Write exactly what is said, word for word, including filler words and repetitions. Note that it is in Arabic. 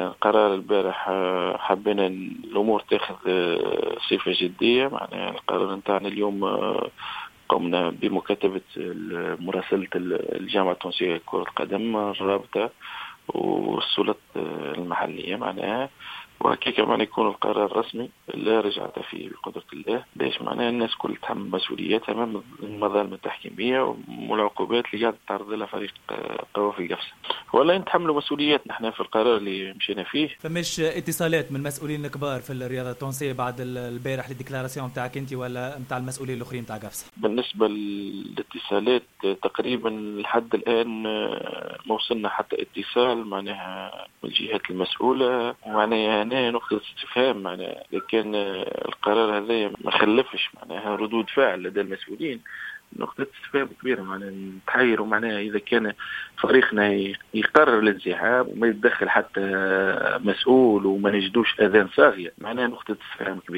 معناها القرار البارح حبينا الأمور تاخذ صفة جدية. معناها القرار نتاعنا اليوم قمنا بمكاتبة مراسلة الجامعة التونسية لكرة القدم الرابطة والسلطات المحلية معناها، وهكذا معناها يكون القرار رسمي لا رجعت فيه بقدرة الله، باش معناها الناس كل تحمل مسؤولياتها أمام المظالم التحكيمية والعقوبات اللي قاعد تعرض لها فريق قوافل قفصة. ولا نتحملوا مسؤولياتنا احنا في القرار اللي مشينا فيه. فمش اتصالات من المسؤولين الكبار في الرياضة التونسية بعد البارح للديكلاراسيون متاعك انت ولا متاع المسؤولين الاخرين متاع قفصة؟ بالنسبة للاتصالات تقريبا لحد الآن ما وصلنا حتى اتصال معناها من الجهات المسؤولة، معناها هنا نقطة استفهام معناها إذا كان القرار هذا ما خلفش معناها ردود فعل لدى المسؤولين، نقطة استفهام كبيرة معناها نتحيروا معناها إذا كان فريقنا يقرر الانسحاب وما يتدخل حتى مسؤول وما نجدوش أذان صاغية، معناها نقطة استفهام كبيرة.